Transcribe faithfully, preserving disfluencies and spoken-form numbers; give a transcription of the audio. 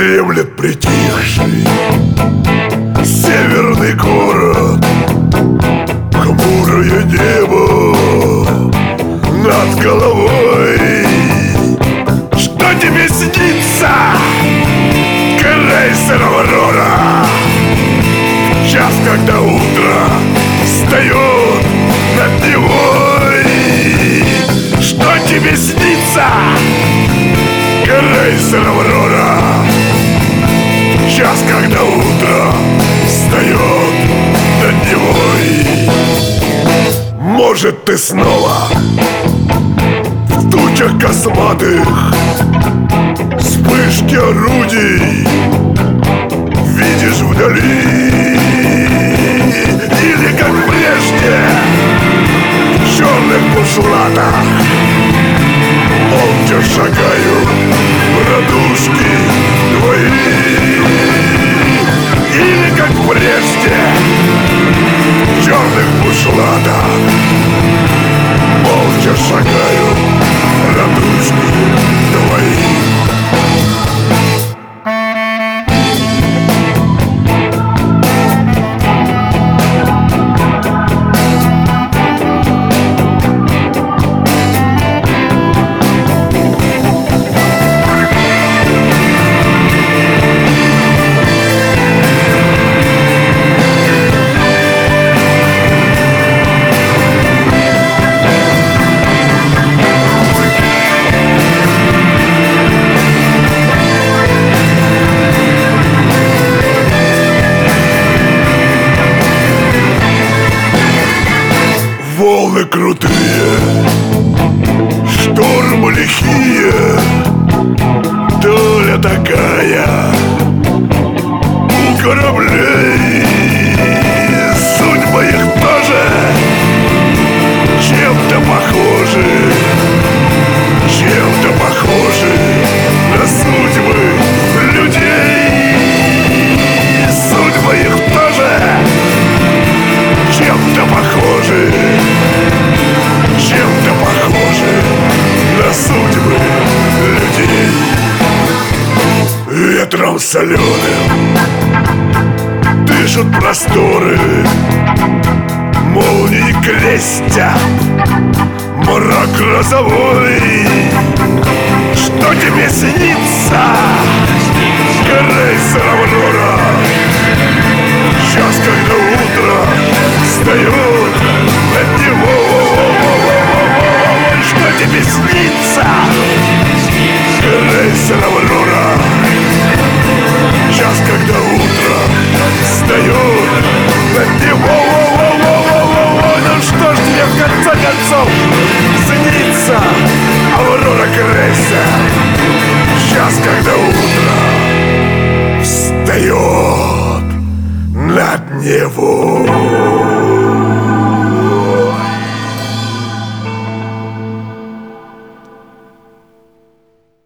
Дремлет притихший северный город, хмурое небо над головой. Что тебе снится, крейсер «Аврора»? Час, когда утро встает над Невой. Что тебе снится, крейсер «Аврора»? Час, когда утро встает над Невой. Может, ты снова в тучах косматых, вспышки орудий видишь вдали, или, как прежде, в черных бушлатах молча шагают братушки твои. Или, как прежде, в черных бушлатах молча шагают братушки твои. Волны крутые, штормы лихие, доля такая у кораблей. Судьбы их тоже чем-то похожи, чем-то похожи на судьбы людей. Судьбы их тоже чем-то похожи, чем-то похожи на судьбы людей. Ветром соленым дышат просторы, молнии крестят мрак грозовой. Что тебе снится, крейсер «Аврора»? Час, когда утро встает над Невой. Что тебе снится, крейсер «Аврора»? Час, когда утро встает над Невой. Ну что ж тебе в конце концов снится, «Аврора» крейсер? Час, когда утро встает над Невой.